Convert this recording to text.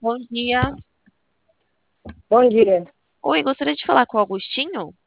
Bom dia. Bom dia. Oi, gostaria de falar com o Augustinho?